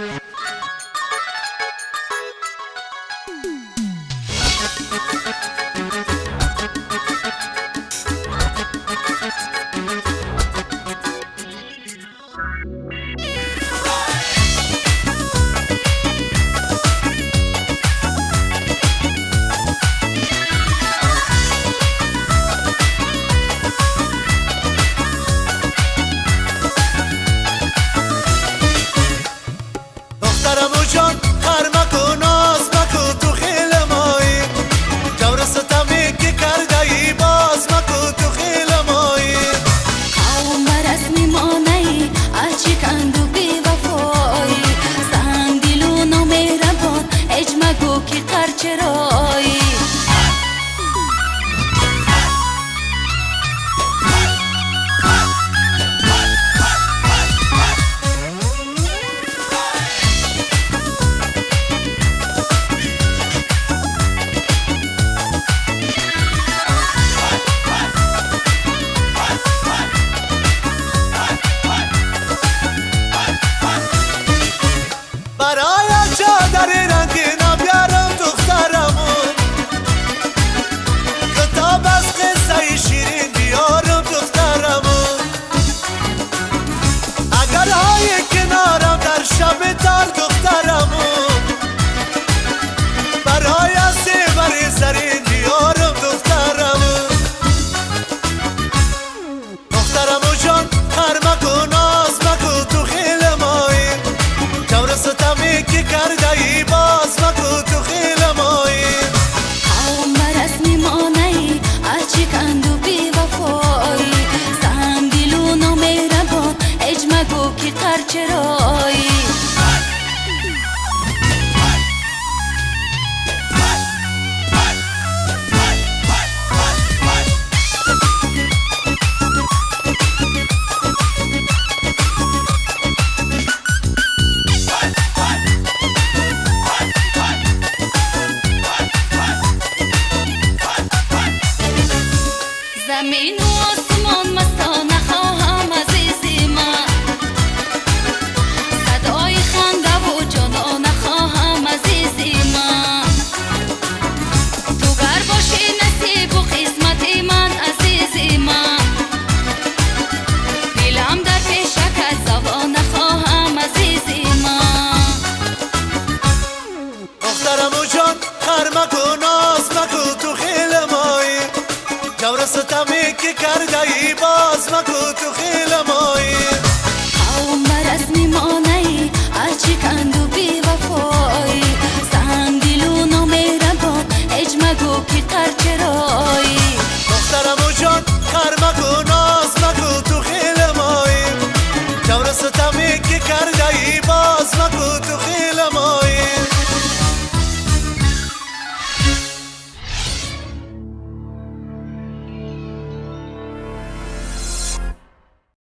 جان خر مکن ناز مکن تو خیل مایی جور ستمی که کرده ای باز مکن تو خیل مایی قوم برسمی مانعی اچی کندو بی وفایی سن دیلو نمیربان اجمگو که قرچرایی زمین و آسمان مستانه خواهم عزیزی من صدای خنده و جانانه خواهم عزیزی من تو گر باشی نصیب و خدمت من عزیزی من دلم در پیشکت زبانه خواهم عزیزی من دخترم و جان خر مکن ناز مکن تو خیل مایی جور ستمی که کرده ای باز مکن تو خیل